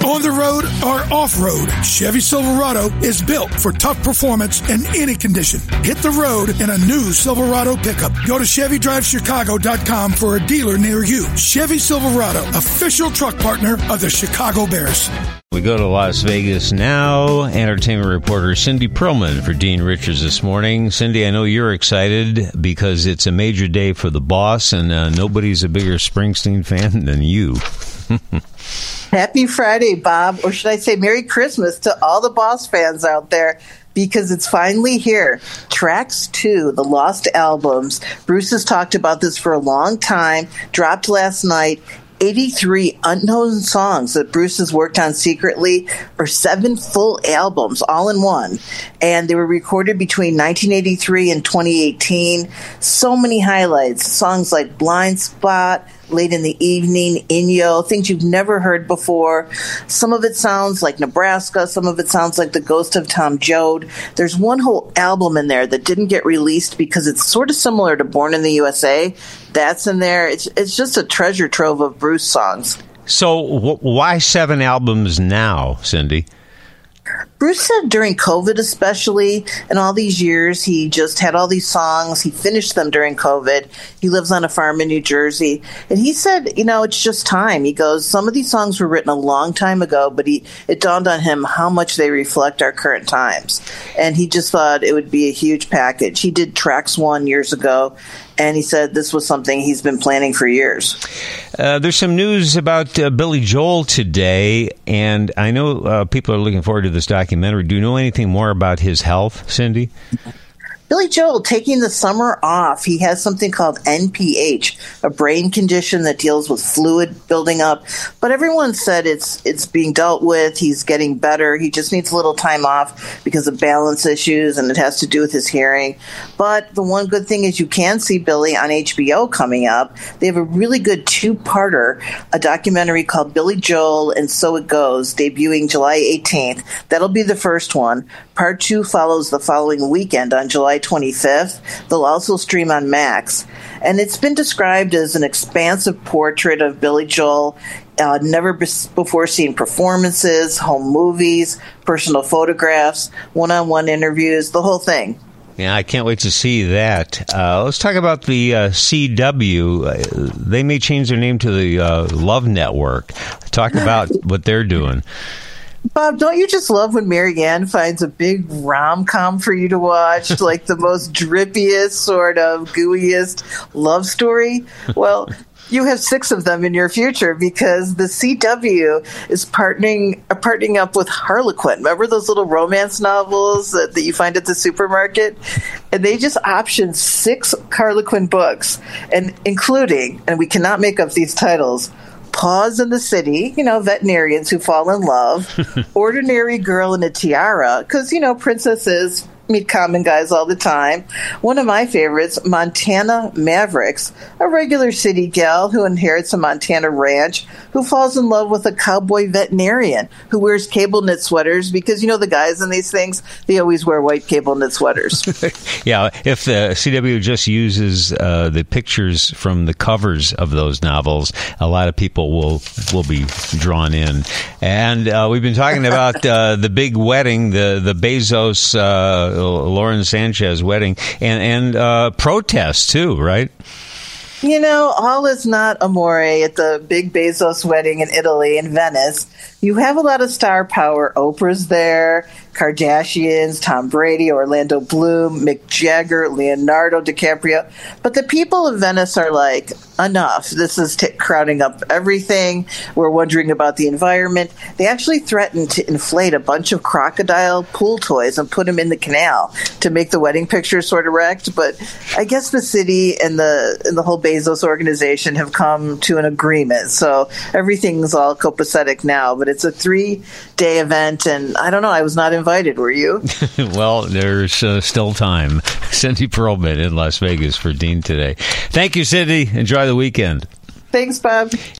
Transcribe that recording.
On the road or off-road, Chevy Silverado is built for tough performance in any condition. Hit the road in a new Silverado pickup. Go to ChevyDriveChicago.com for a dealer near you. Chevy Silverado, official truck partner of the Chicago Bears. We go to Las Vegas now. Entertainment reporter Cindy Perlman for Dean Richards this morning. Cindy, I know you're excited because it's a major day for the boss, and nobody's a bigger Springsteen fan than you. Happy Friday, Bob, or should I say Merry Christmas to all the Boss fans out there, because it's finally here. Tracks 2, the Lost Albums. Bruce has talked about this for a long time, dropped last night. 83 unknown songs that Bruce has worked on secretly, or 7 full albums all in one. And they were recorded between 1983 and 2018. So many highlights. Songs like Blind Spot, Late in the Evening, Inyo, things you've never heard before. Some of it sounds like Nebraska. Some of it sounds like The Ghost of Tom Joad. There's one whole album in there that didn't get released because it's sort of similar to Born in the USA. That's in there. It's just a treasure trove of Bruce songs. So why 7 albums now, Cindy? Bruce said during COVID especially, and all these years, he just had all these songs. He finished them during COVID. He lives on a farm in New Jersey. And he said, it's just time. He goes, some of these songs were written a long time ago, but it dawned on him how much they reflect our current times. And he just thought it would be a huge package. He did Tracks 1 years ago, and he said this was something he's been planning for years. There's some news about Billy Joel today, and I know people are looking forward to this documentary. Do you know anything more about his health, Cindy? Billy Joel taking the summer off. He has something called NPH, a brain condition that deals with fluid building up. But everyone said it's being dealt with. He's getting better. He just needs a little time off because of balance issues, and it has to do with his hearing. But the one good thing is you can see Billy on HBO coming up. They have a really good 2-parter, a documentary called Billy Joel and So It Goes, debuting July 18th. That'll be the first one. Part 2 follows the following weekend on July 25th. They'll also stream on Max. And it's been described as an expansive portrait of Billy Joel, never before seen performances, home movies, personal photographs, one-on-one interviews, the whole thing. Yeah, I can't wait to see that. Let's talk about the CW. They may change their name to the Love Network. Talk about what they're doing. Bob, don't you just love when Marianne finds a big rom-com for you to watch, like the most drippiest, sort of gooeyest love story? Well, you have 6 of them in your future because the CW is partnering up with Harlequin. Remember those little romance novels that you find at the supermarket? And they just optioned 6 Harlequin books, and including, and we cannot make up these titles, Paws in the City, veterinarians who fall in love, Ordinary Girl in a Tiara, because, princesses meet common guys all the time. One of my favorites, Montana Mavericks, a regular city gal who inherits a Montana ranch, who falls in love with a cowboy veterinarian who wears cable knit sweaters because, the guys in these things, they always wear white cable knit sweaters. Yeah, if the CW just uses the pictures from the covers of those novels, a lot of people will be drawn in. And we've been talking about the big wedding, the Bezos Lauren Sanchez wedding, and protests too, right? All is not amore at the big Bezos wedding in Italy, in Venice. You have a lot of star power. Oprah's there, Kardashians, Tom Brady, Orlando Bloom, Mick Jagger, Leonardo DiCaprio. But the people of Venice are like, enough. This is crowding up everything. We're wondering about the environment. They actually threatened to inflate a bunch of crocodile pool toys and put them in the canal to make the wedding picture sort of wrecked. But I guess the city and the whole Bezos organization have come to an agreement. So everything's all copacetic now. But it's a 3-day event, and I don't know. I was not invited. Were you? Well, there's still time. Cindy Perlman in Las Vegas for Dean today. Thank you, Cindy. Enjoy the weekend. Thanks, Bob.